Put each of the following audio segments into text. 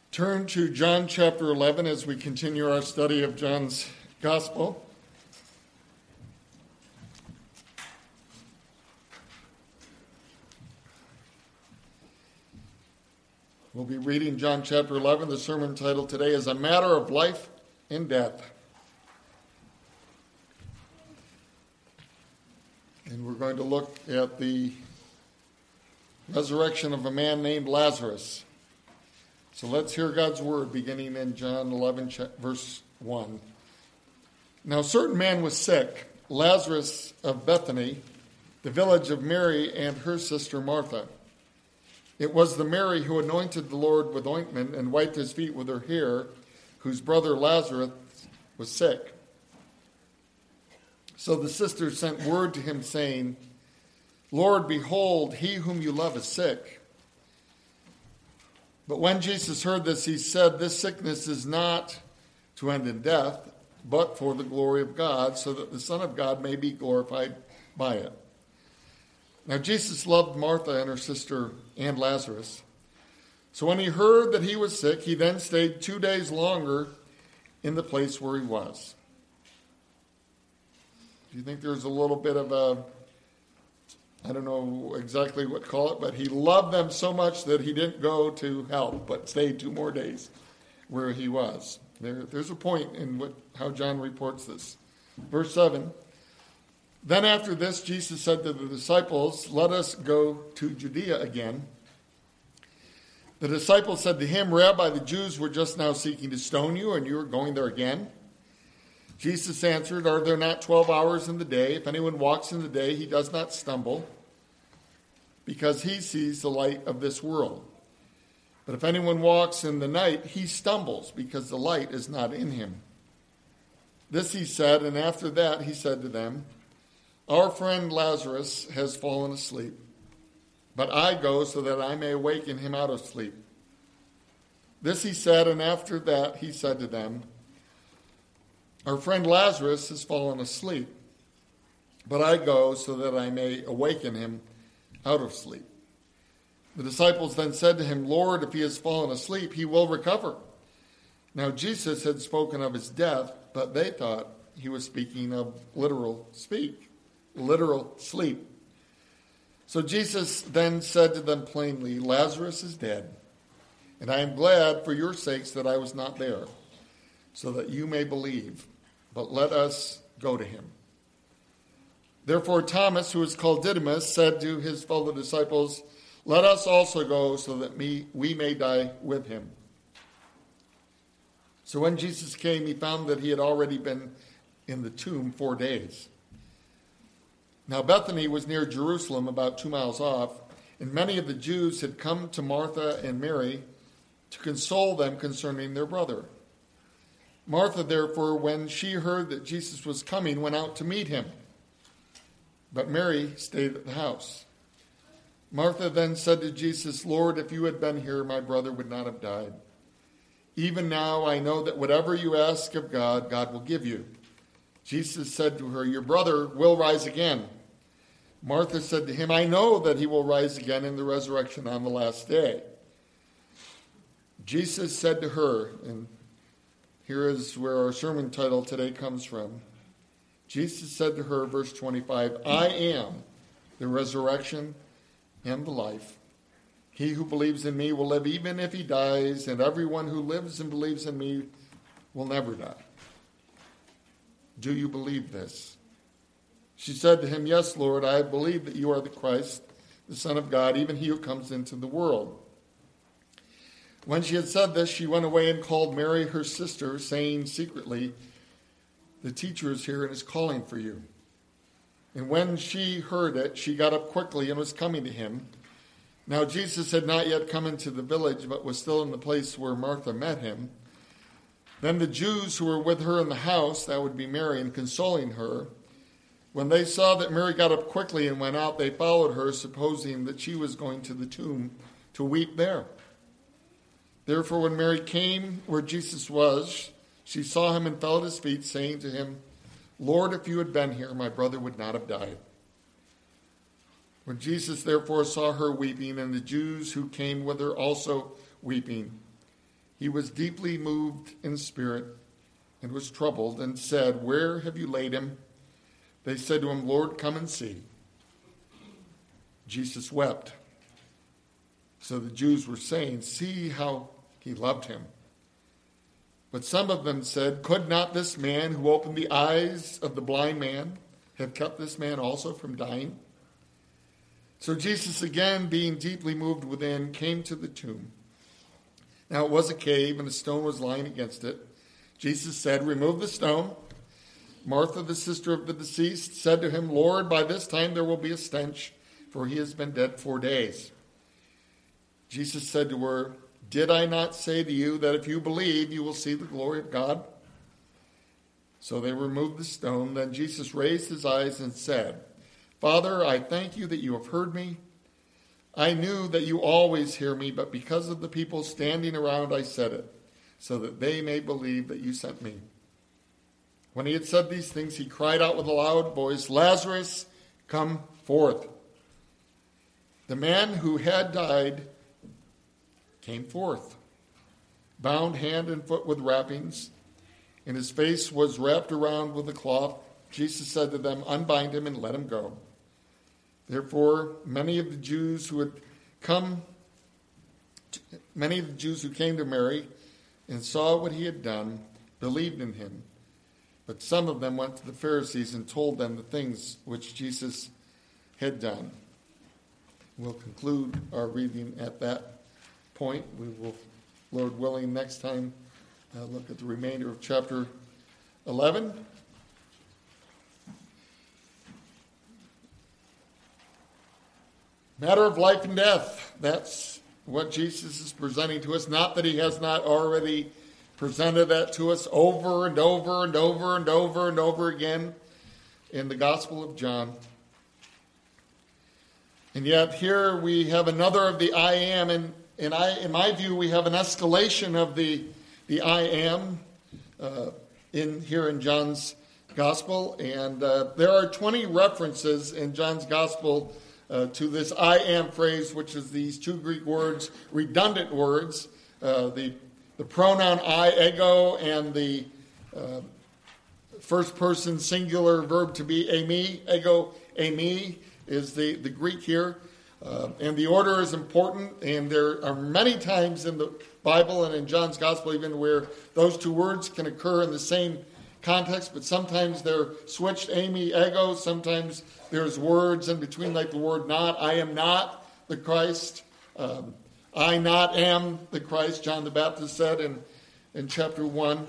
Turn to John chapter 11 as we continue our study of John's Gospel. We'll be reading John chapter 11. The sermon title today is A Matter of Life and Death. And we're going to look at the resurrection of a man named Lazarus. So let's hear God's word beginning in John 11, verse 1. Now a certain man was sick, Lazarus of Bethany, the village of Mary and her sister Martha. It was the Mary who anointed the Lord with ointment and wiped his feet with her hair, whose brother Lazarus was sick. So the sisters sent word to him, saying, Lord, behold, he whom you love is sick. But when Jesus heard this, he said, This sickness is not to end in death, but for the glory of God, so that the Son of God may be glorified by it. Now Jesus loved Martha and her sister and Lazarus. So when he heard that he was sick, he then stayed 2 days longer in the place where he was. Do you think there's a little bit of a, I don't know exactly what to call it, but he loved them so much that he didn't go to help, but stayed 2 more days where he was. There's a point in how John reports this. Verse 7, Then after this, Jesus said to the disciples, Let us go to Judea again. The disciples said to him, Rabbi, the Jews were just now seeking to stone you, and you are going there again? Jesus answered, Are there not 12 hours in the day? If anyone walks in the day, he does not stumble, because he sees the light of this world. But if anyone walks in the night, he stumbles, because the light is not in him. This he said, and after that he said to them, Our friend Lazarus has fallen asleep, but I go so that I may awaken him out of sleep. This he said, and after that he said to them, Our friend Lazarus has fallen asleep, but I go so that I may awaken him out of sleep. The disciples then said to him, Lord, if he has fallen asleep, he will recover. Now Jesus had spoken of his death, but they thought he was speaking of literal sleep. So Jesus then said to them plainly, Lazarus is dead, and I am glad for your sakes that I was not there, so that you may believe. But let us go to him. Therefore Thomas, who is called Didymus, said to his fellow disciples, Let us also go so that we may die with him. So when Jesus came, he found that he had already been in the tomb 4 days. Now Bethany was near Jerusalem, about 2 miles off, and many of the Jews had come to Martha and Mary to console them concerning their brother. Martha, therefore, when she heard that Jesus was coming, went out to meet him. But Mary stayed at the house. Martha then said to Jesus, Lord, if you had been here, my brother would not have died. Even now I know that whatever you ask of God, God will give you. Jesus said to her, Your brother will rise again. Martha said to him, I know that he will rise again in the resurrection on the last day. Jesus said to her, and here is where our sermon title today comes from. Jesus said to her, verse 25, I am the resurrection and the life. He who believes in me will live even if he dies, and everyone who lives and believes in me will never die. Do you believe this? She said to him, Yes, Lord, I believe that you are the Christ, the Son of God, even he who comes into the world. When she had said this, she went away and called Mary, her sister, saying secretly, The teacher is here and is calling for you. And when she heard it, she got up quickly and was coming to him. Now Jesus had not yet come into the village, but was still in the place where Martha met him. Then the Jews who were with her in the house, that would be Mary, and consoling her, when they saw that Mary got up quickly and went out, they followed her, supposing that she was going to the tomb to weep there. Therefore, when Mary came where Jesus was, she saw him and fell at his feet, saying to him, Lord, if you had been here, my brother would not have died. When Jesus therefore saw her weeping, and the Jews who came with her also weeping, he was deeply moved in spirit and was troubled and said, "Where have you laid him?" They said to him, "Lord, come and see." Jesus wept. So the Jews were saying, "See how he loved him." But some of them said, "Could not this man who opened the eyes of the blind man have kept this man also from dying?" So Jesus, again being deeply moved within, came to the tomb. Now it was a cave, and a stone was lying against it. Jesus said, "Remove the stone." Martha, the sister of the deceased, said to him, "Lord, by this time there will be a stench, for he has been dead 4 days." Jesus said to her, "Did I not say to you that if you believe, you will see the glory of God?" So they removed the stone. Then Jesus raised his eyes and said, "Father, I thank you that you have heard me. I knew that you always hear me, but because of the people standing around, I said it, so that they may believe that you sent me." When he had said these things, he cried out with a loud voice, "Lazarus, come forth." The man who had died came forth, bound hand and foot with wrappings, and his face was wrapped around with a cloth. Jesus said to them, "Unbind him and let him go." Therefore, many of the Jews who came to Mary and saw what he had done believed in him. But some of them went to the Pharisees and told them the things which Jesus had done. We'll conclude our reading at that point. We will, Lord willing, next time look at the remainder of chapter 11. Matter of life and death. That's what Jesus is presenting to us. Not that he has not already presented that to us over and over and over and over and over again in the Gospel of John. And yet here we have another of the I am. And in my view, we have an escalation of the I am here in John's Gospel. And there are 20 references in John's Gospel to this I am phrase, which is these two Greek words, redundant words, the pronoun I, ego, and the first person singular verb to be eimi. Ego, eimi is the Greek here. And the order is important, and there are many times in the Bible and in John's Gospel even where those two words can occur in the same context, but sometimes they're switched, eimi, ego. Sometimes there's words in between, like the word not. I am not the Christ. I not am the Christ, John the Baptist said in chapter 1.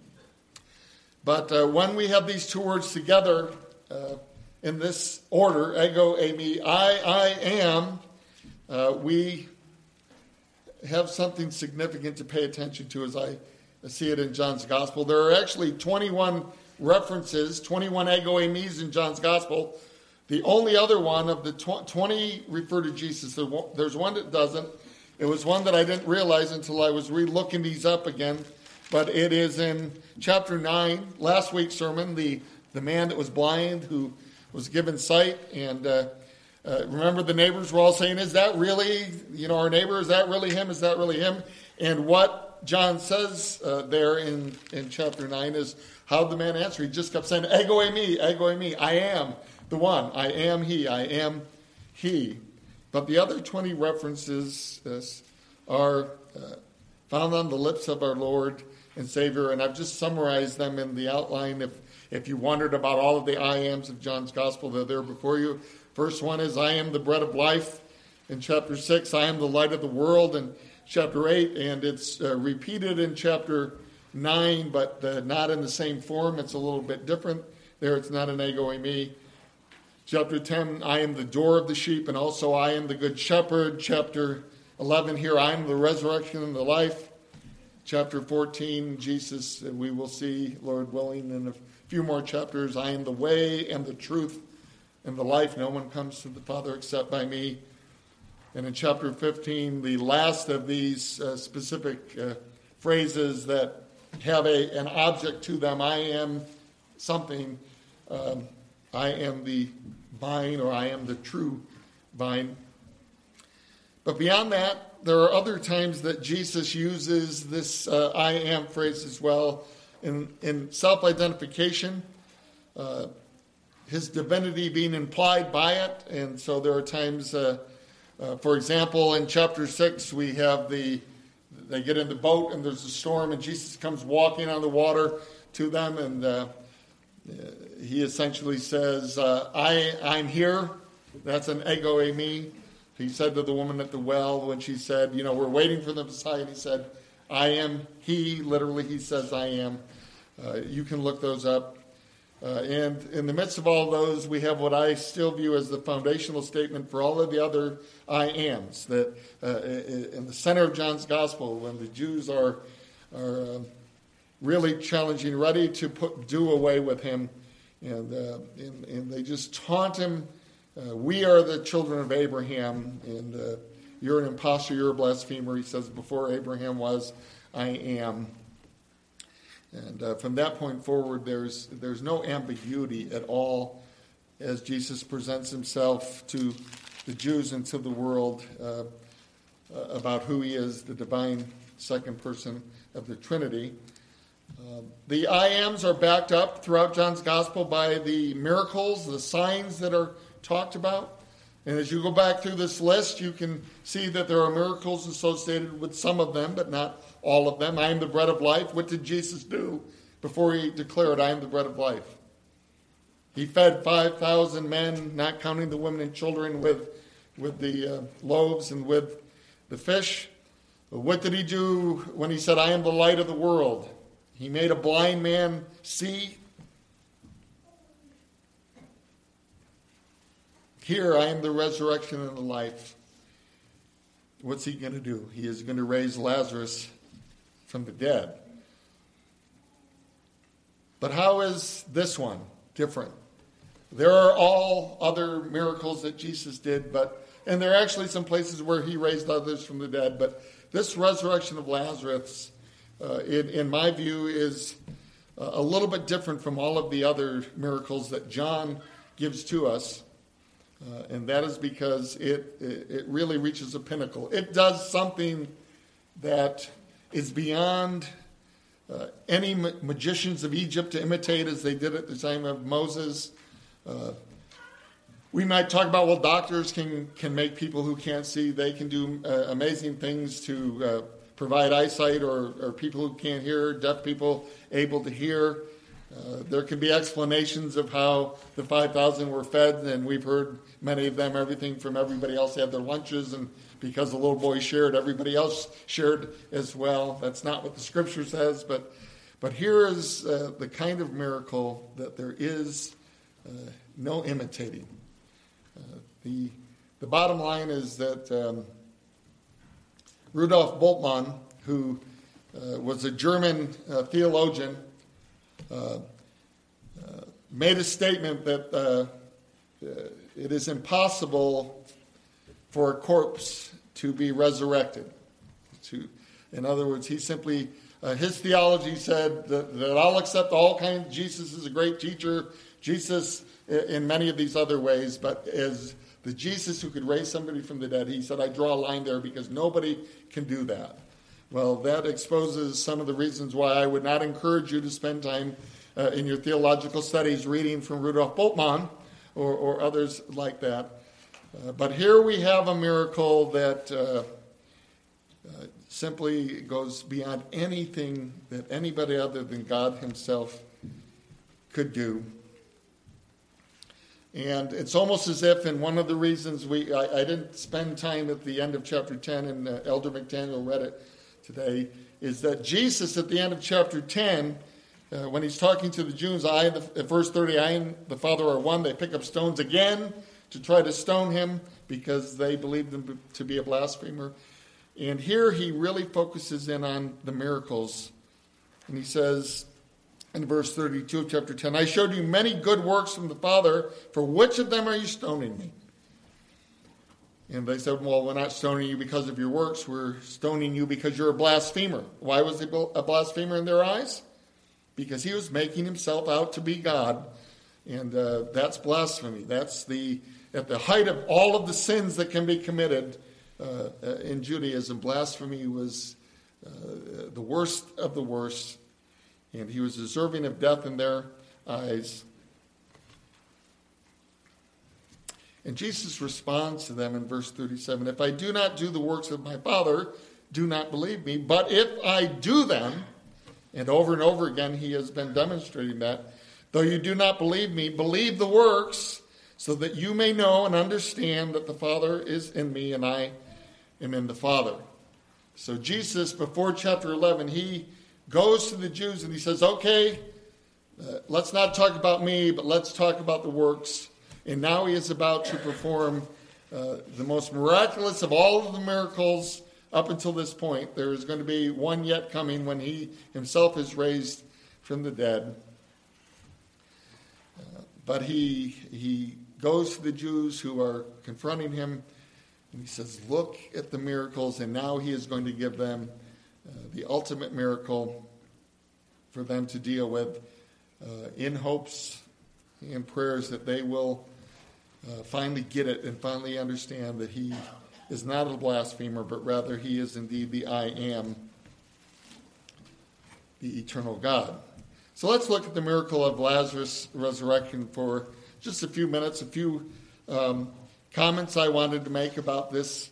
But when we have these two words together in this order, ego, eimi, I am, we have something significant to pay attention to as I see it in John's Gospel. There are actually 21 references, 21 ego eimis in John's Gospel. The only other one of the 20 refer to Jesus. There's one that doesn't. It was one that I didn't realize until I was re-looking these up again. But it is in chapter 9, last week's sermon, the man that was blind who was given sight. And remember the neighbors were all saying, "Is that really, our neighbor? Is that really him? Is that really him?" And what John says there in chapter 9 is how the man answered. He just kept saying, ego eimi, I am the one, I am he, I am he. But the other 20 references are found on the lips of our Lord and Savior, and I've just summarized them in the outline. If you wondered about all of the I ams of John's Gospel, they're there before you. First one is, I am the bread of life. In chapter 6, I am the light of the world. And chapter 8, and it's repeated in chapter 9, but not in the same form. It's a little bit different. There it's not an ego eimi. Chapter 10, I am the door of the sheep, and also I am the good shepherd. Chapter 11 here, I am the resurrection and the life. Chapter 14, Jesus, we will see, Lord willing, in a few more chapters, I am the way and the truth and the life. No one comes to the Father except by me. And in chapter 15, the last of these specific phrases that have an object to them, I am something, I am the vine, or I am the true vine. But beyond that, there are other times that Jesus uses this I am phrase as well in self-identification, his divinity being implied by it. And so there are times, for example, in chapter 6, we have they get in the boat and there's a storm and Jesus comes walking on the water to them, and he essentially says, I'm here. That's an ego eimi. He said to the woman at the well when she said, we're waiting for the Messiah, and he said, I am he. Literally, he says, I am. You can look those up. And in the midst of all those, we have what I still view as the foundational statement for all of the other I ams. That in the center of John's gospel, when the Jews are really challenging, ready to do away with him, and they just taunt him. We are the children of Abraham, and you're an impostor, you're a blasphemer. He says, before Abraham was, I am. And from that point forward, there's no ambiguity at all as Jesus presents himself to the Jews and to the world about who he is, the divine second person of the Trinity. The I ams are backed up throughout John's gospel by the miracles, the signs that are talked about. And as you go back through this list, you can see that there are miracles associated with some of them, but not all of them. I am the bread of life. What did Jesus do before he declared, I am the bread of life? He fed 5,000 men, not counting the women and children, with the loaves and with the fish. What did he do when he said, I am the light of the world? He made a blind man see. Here, I am the resurrection and the life. What's he going to do? He is going to raise Lazarus from the dead. But how is this one different? There are all other miracles that Jesus did, and there are actually some places where he raised others from the dead, but this resurrection of Lazarus, in my view, is a little bit different from all of the other miracles that John gives to us. And that is because it really reaches a pinnacle. It does something that is beyond any magicians of Egypt to imitate as they did at the time of Moses. We might talk about, well, doctors can make people who can't see, they can do amazing things to provide eyesight, or people who can't hear, deaf people able to hear. There can be explanations of how the 5,000 were fed, and we've heard many of them, everything from everybody else had their lunches, and because the little boy shared, everybody else shared as well. That's not what the scripture says, but here is the kind of miracle that there is no imitating. The bottom line is that Rudolf Bultmann, who was a German theologian, made a statement that it is impossible for a corpse to be resurrected. In other words, he simply, his theology said that I'll accept all kinds. Jesus is a great teacher. Jesus in many of these other ways, but as the Jesus who could raise somebody from the dead, he said, I draw a line there because nobody can do that. Well, that exposes some of the reasons why I would not encourage you to spend time in your theological studies reading from Rudolf Bultmann or others like that. But here we have a miracle that simply goes beyond anything that anybody other than God himself could do. And it's almost as if, and one of the reasons I didn't spend time at the end of chapter 10, and Elder McDaniel read it today, is that Jesus at the end of chapter 10, when he's talking to the Jews, at verse 30, I and the Father are one, they pick up stones again to try to stone him because they believed him to be a blasphemer. And here he really focuses in on the miracles. And he says in verse 32 of chapter 10, I showed you many good works from the Father. For which of them are you stoning me? And they said, well, we're not stoning you because of your works. We're stoning you because you're a blasphemer. Why was he a blasphemer in their eyes? Because he was making himself out to be God. And that's blasphemy. That's at the height of all of the sins that can be committed. in Judaism, blasphemy was the worst of the worst, and he was deserving of death in their eyes. And Jesus responds to them in verse 37, "If I do not do the works of my Father, do not believe me. But if I do them," and over again he has been demonstrating that, "though you do not believe me, believe the works, so that you may know and understand that the Father is in me and I am in the Father." So Jesus, before chapter 11, he goes to the Jews and he says, okay, let's not talk about me, but let's talk about the works. And now he is about to perform the most miraculous of all of the miracles up until this point. There is going to be one yet coming when he himself is raised from the dead. But he goes to the Jews who are confronting him, and he says, look at the miracles, and now he is going to give them the ultimate miracle for them to deal with in hopes and prayers that they will finally get it and finally understand that he is not a blasphemer, but rather he is indeed the I Am, the eternal God. So let's look at the miracle of Lazarus' resurrection for just a few minutes, a few comments I wanted to make about this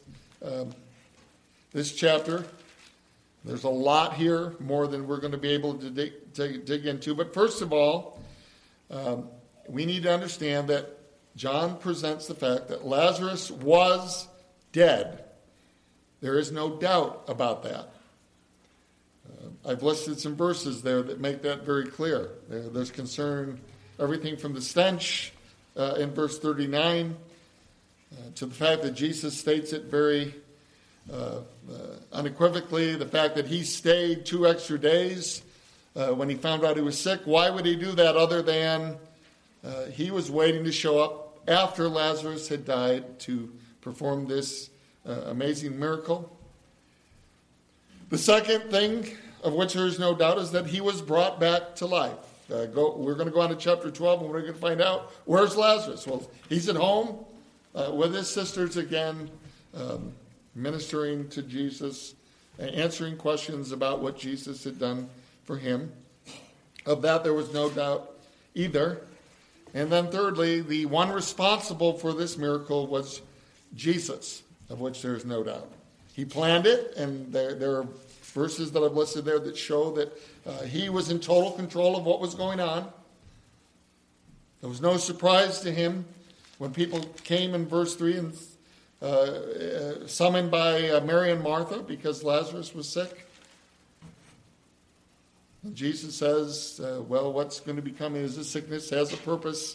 chapter. There's a lot here, more than we're going to be able to dig into. But first of all, we need to understand that John presents the fact that Lazarus was dead. There is no doubt about that. I've listed some verses there that make that very clear. There's concern, everything from the stench in verse 39 to the fact that Jesus states it very unequivocally, the fact that he stayed 2 extra days when he found out he was sick. Why would he do that other than he was waiting to show up after Lazarus had died to perform this amazing miracle? The second thing of which there is no doubt is that he was brought back to life. We're going to go on to chapter 12 and we're going to find out, where's Lazarus? Well, he's at home with his sisters again, ministering to Jesus, answering questions about what Jesus had done for him. Of that there was no doubt either. And then thirdly, the one responsible for this miracle was Jesus, of which there is no doubt. He planned it, and there are verses that I've listed there that show that he was in total control of what was going on. There was no surprise to him when people came in verse 3 and summoned by Mary and Martha because Lazarus was sick. And Jesus says, well, what's going to be coming is this sickness has a purpose.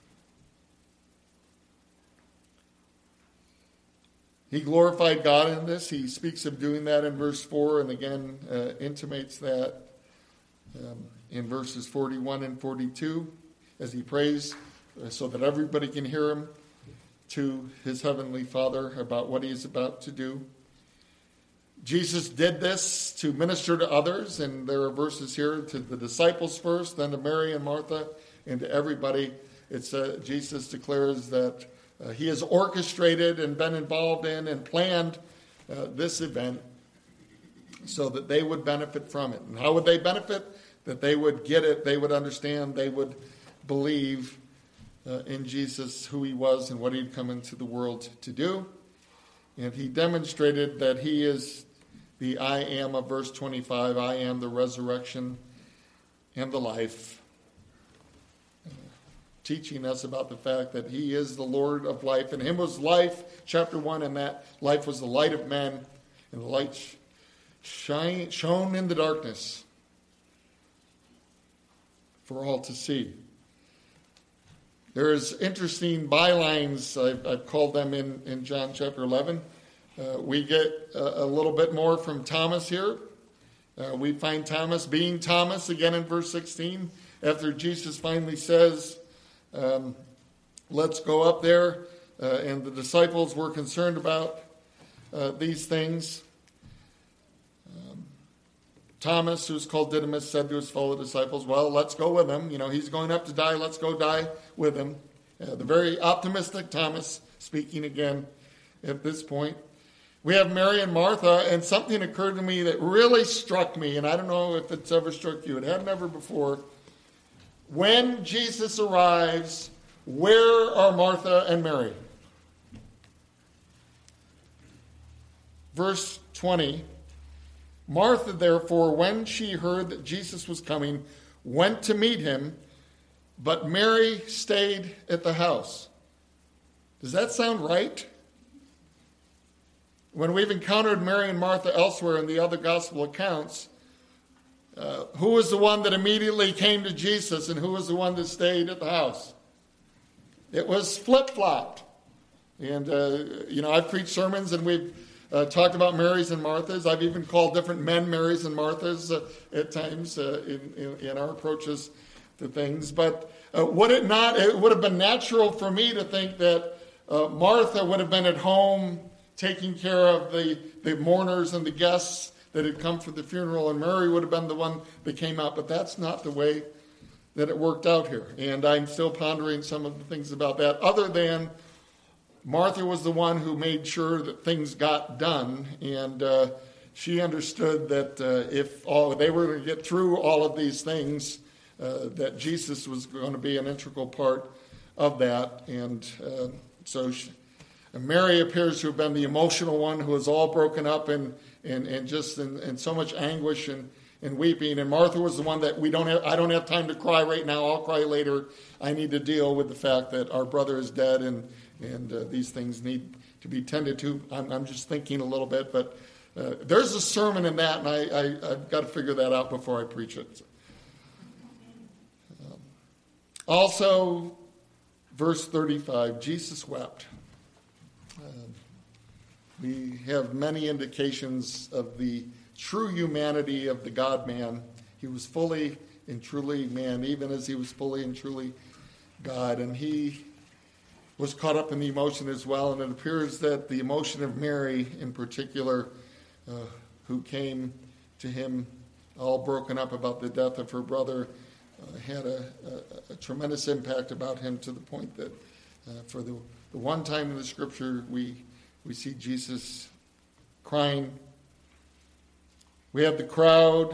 He glorified God in this. He speaks of doing that in verse 4 and again intimates that in verses 41 and 42 as he prays so that everybody can hear him to his heavenly Father about what he is about to do. Jesus did this to minister to others, and there are verses here to the disciples first, then to Mary and Martha, and to everybody. Jesus declares that he has orchestrated and been involved in and planned this event so that they would benefit from it. And how would they benefit? That they would get it, they would understand, they would believe in Jesus, who he was and what he'd come into the world to do. And he demonstrated that he is the I am of verse 25. I am the resurrection and the life. Teaching us about the fact that he is the Lord of life. In him was life, chapter 1, and that life was the light of men. And the light shone in the darkness for all to see. There's interesting bylines, I've called them in John chapter 11. We get a little bit more from Thomas here. We find Thomas being Thomas again in verse 16. After Jesus finally says, let's go up there, and the disciples were concerned about these things. Thomas, who's called Didymus, said to his fellow disciples, well, let's go with him. He's going up to die. Let's go die with him. The very optimistic Thomas speaking again at this point. We have Mary and Martha, and something occurred to me that really struck me, and I don't know if it's ever struck you. It had never before. When Jesus arrives, where are Martha and Mary? Verse 20. Martha, therefore, when she heard that Jesus was coming, went to meet him, but Mary stayed at the house. Does that sound right? When we've encountered Mary and Martha elsewhere in the other gospel accounts, who was the one that immediately came to Jesus and who was the one that stayed at the house? It was flip-flopped. And, I've preached sermons and we've talked about Marys and Marthas. I've even called different men Marys and Marthas at times in our approaches to things. But it would have been natural for me to think that Martha would have been at home taking care of the mourners and the guests that had come for the funeral, and Mary would have been the one that came out. But that's not the way that it worked out here. And I'm still pondering some of the things about that, other than Martha was the one who made sure that things got done, and she understood that if they were to get through all of these things, that Jesus was going to be an integral part of that. And Mary appears to have been the emotional one who was all broken up and just in so much anguish and weeping. And Martha was the one that I don't have time to cry right now. I'll cry later. I need to deal with the fact that our brother is dead and these things need to be tended to. I'm just thinking a little bit, but there's a sermon in that, and I've got to figure that out before I preach it. Also, verse 35, Jesus wept. We have many indications of the true humanity of the God-man. He was fully and truly man, even as he was fully and truly God. And he was caught up in the emotion as well. And it appears that the emotion of Mary in particular, who came to him all broken up about the death of her brother, had a tremendous impact about him, to the point that for the one time in the scripture we see Jesus crying. We have the crowd,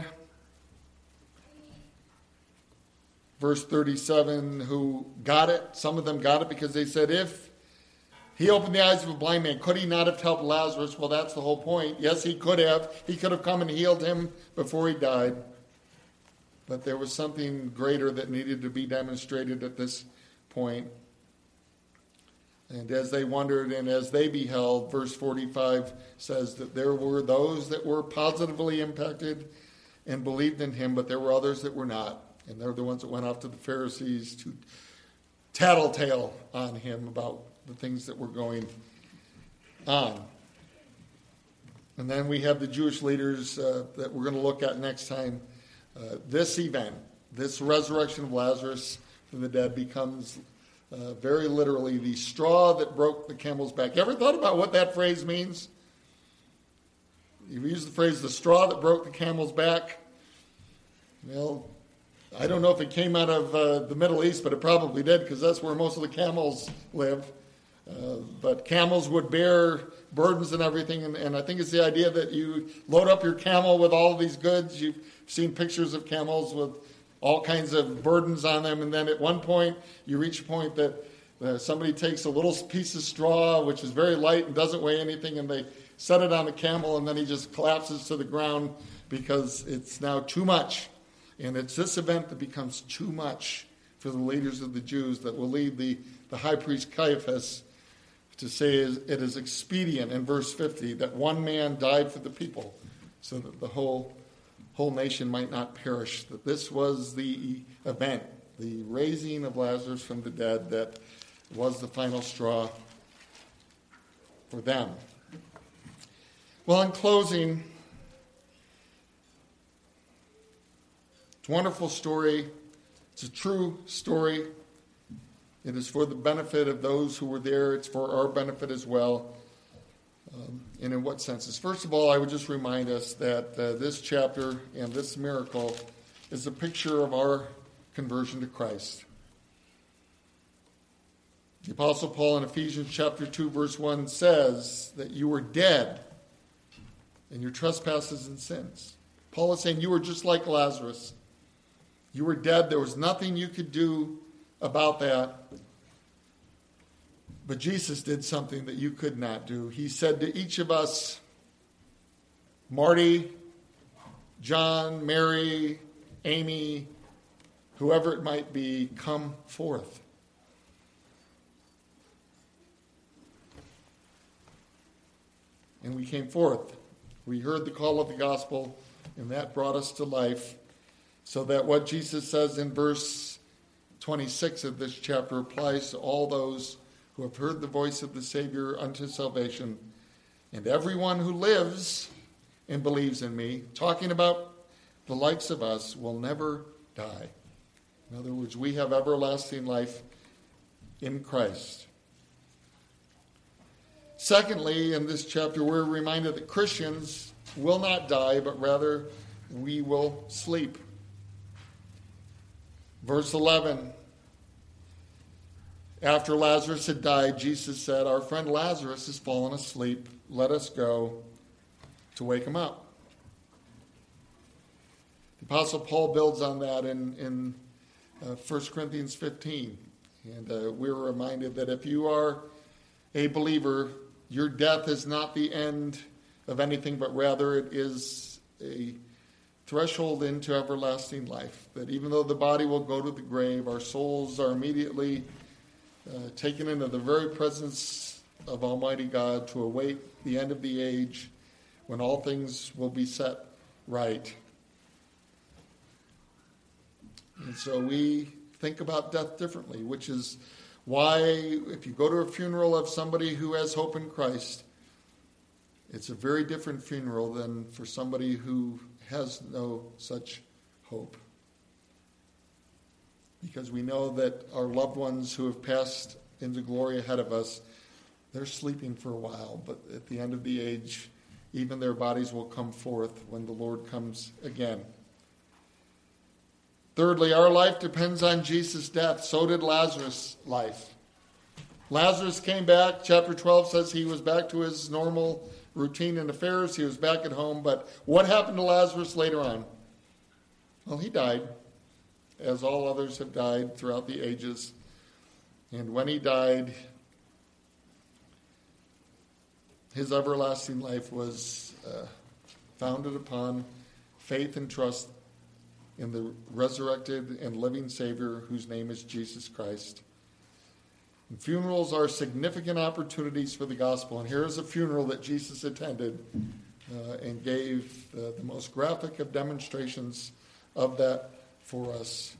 verse 37, who got it. Some of them got it because they said, if he opened the eyes of a blind man, could he not have helped Lazarus? Well, that's the whole point. Yes, he could have. He could have come and healed him before he died. But there was something greater that needed to be demonstrated at this point. And as they wondered and as they beheld, verse 45 says that there were those that were positively impacted and believed in him, but there were others that were not. And they're the ones that went off to the Pharisees to tattletale on him about the things that were going on. And then we have the Jewish leaders that we're going to look at next time. This event, this resurrection of Lazarus from the dead, becomes very literally the straw that broke the camel's back. You ever thought about what that phrase means? You've used the phrase, the straw that broke the camel's back. Well, I don't know if it came out of the Middle East, but it probably did, because that's where most of the camels live. But camels would bear burdens and everything, and I think it's the idea that you load up your camel with all of these goods. You've seen pictures of camels with all kinds of burdens on them, and then at one point you reach a point that somebody takes a little piece of straw, which is very light and doesn't weigh anything, and they set it on the camel, and then he just collapses to the ground because it's now too much. And it's this event that becomes too much for the leaders of the Jews that will lead the high priest Caiaphas to say it is expedient in verse 50 that one man died for the people so that the whole nation might not perish. That this was the event, the raising of Lazarus from the dead, that was the final straw for them. Well, in closing, it's a wonderful story. It's a true story. It is for the benefit of those who were there. It's for our benefit as well. And in what senses? First of all, I would just remind us that this chapter and this miracle is a picture of our conversion to Christ. The Apostle Paul in Ephesians chapter 2, verse 1 says that you were dead and your trespasses and sins. Paul is saying you were just like Lazarus. You were dead. There was nothing you could do about that. But Jesus did something that you could not do. He said to each of us, Marty, John, Mary, Amy, whoever it might be, come forth. And we came forth. We heard the call of the gospel, and that brought us to life. So that what Jesus says in verse 26 of this chapter applies to all those who have heard the voice of the Savior unto salvation. And everyone who lives and believes in me, talking about the likes of us, will never die. In other words, we have everlasting life in Christ. Secondly, in this chapter, we're reminded that Christians will not die, but rather we will sleep. Verse 11, after Lazarus had died, Jesus said, our friend Lazarus has fallen asleep. Let us go to wake him up. The Apostle Paul builds on that in 1 Corinthians 15. And we're reminded that if you are a believer, your death is not the end of anything, but rather it is a threshold into everlasting life. That even though the body will go to the grave, our souls are immediately taken into the very presence of Almighty God to await the end of the age when all things will be set right. And so we think about death differently, which is why if you go to a funeral of somebody who has hope in Christ, it's a very different funeral than for somebody who has no such hope. Because we know that our loved ones who have passed into glory ahead of us, they're sleeping for a while, but at the end of the age, even their bodies will come forth when the Lord comes again. Thirdly, our life depends on Jesus' death. So did Lazarus' life. Lazarus came back. Chapter 12 says he was back to his normal routine and affairs. He was back at home. But what happened to Lazarus later on? Well, he died, as all others have died throughout the ages. And when he died, his everlasting life was founded upon faith and trust in the resurrected and living Savior whose name is Jesus Christ. And funerals are significant opportunities for the gospel. And here is a funeral that Jesus attended and gave the most graphic of demonstrations of that for us.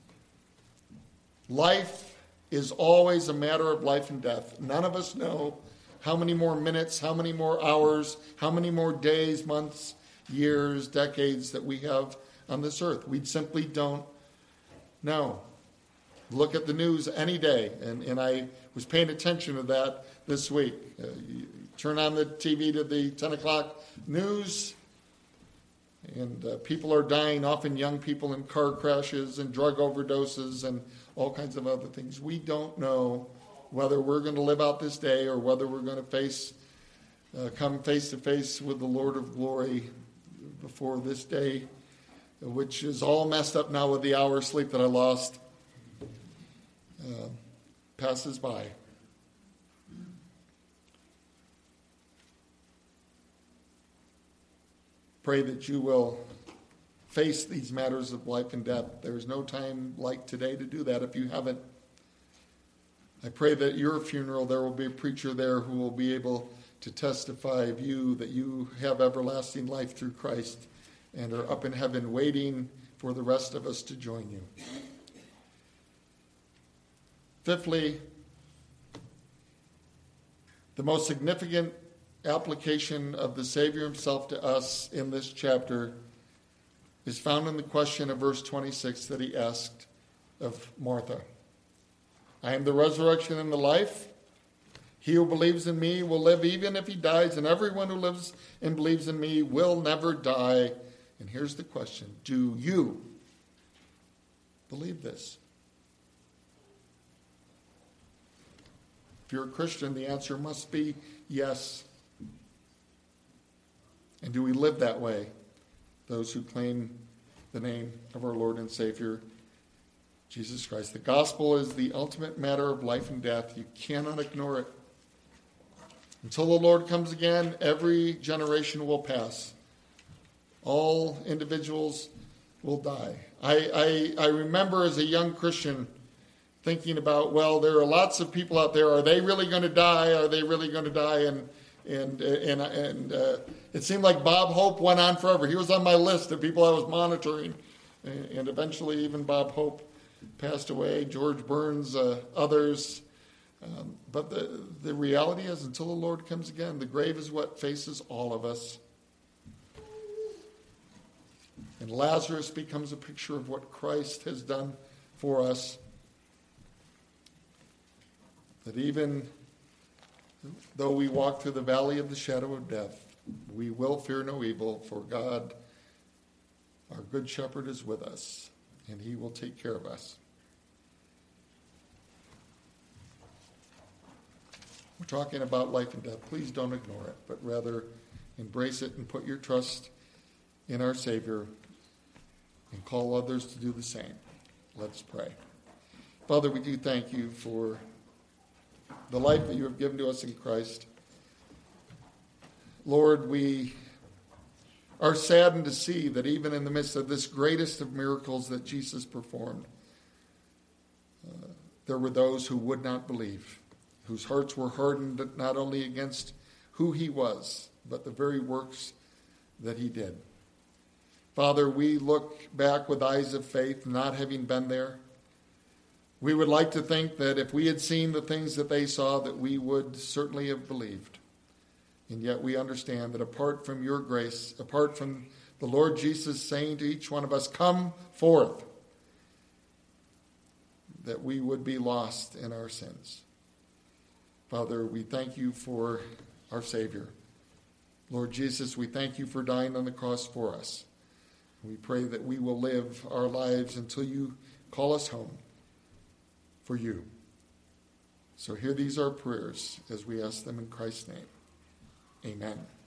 Life is always a matter of life and death. None of us know how many more minutes, how many more hours, how many more days, months, years, decades that we have on this earth. We simply don't know. Look at the news any day, and I was paying attention to that this week. You turn on the TV to the 10 o'clock news, and people are dying, often young people in car crashes and drug overdoses and all kinds of other things. We don't know whether we're going to live out this day or whether we're going to come face to face with the Lord of glory before this day, which is all messed up now with the hour of sleep that I lost, passes by. Pray that you will face these matters of life and death. There's no time like today to do that if you haven't. I pray that at your funeral there will be a preacher there who will be able to testify of you that you have everlasting life through Christ and are up in heaven waiting for the rest of us to join you. Fifthly, the most significant application of the Savior himself to us in this chapter is found in the question of verse 26 that he asked of Martha. I am the resurrection and the life. He who believes in me will live even if he dies, and everyone who lives and believes in me will never die. And here's the question. Do you believe this? If you're a Christian, the answer must be yes. And do we live that way, those who claim the name of our Lord and Savior, Jesus Christ? The gospel is the ultimate matter of life and death. You cannot ignore it. Until the Lord comes again, every generation will pass. All individuals will die. I remember as a young Christian thinking about, well, there are lots of people out there. Are they really going to die? Are they really going to die? And it seemed like Bob Hope went on forever. He was on my list of people I was monitoring. And eventually even Bob Hope passed away. George Burns, others. But the reality is, until the Lord comes again, the grave is what faces all of us. And Lazarus becomes a picture of what Christ has done for us. That even though we walk through the valley of the shadow of death, we will fear no evil, for God, our good shepherd, is with us, and he will take care of us. We're talking about life and death. Please don't ignore it, but rather embrace it and put your trust in our Savior and call others to do the same. Let's pray. Father, we do thank you for the life that you have given to us in Christ. Lord, we are saddened to see that even in the midst of this greatest of miracles that Jesus performed, there were those who would not believe, whose hearts were hardened not only against who he was, but the very works that he did. Father, we look back with eyes of faith, not having been there. We would like to think that if we had seen the things that they saw, that we would certainly have believed. And yet we understand that apart from your grace, apart from the Lord Jesus saying to each one of us, come forth, that we would be lost in our sins. Father, we thank you for our Savior. Lord Jesus, we thank you for dying on the cross for us. We pray that we will live our lives until you call us home for you. So hear these our prayers as we ask them in Christ's name. Amen.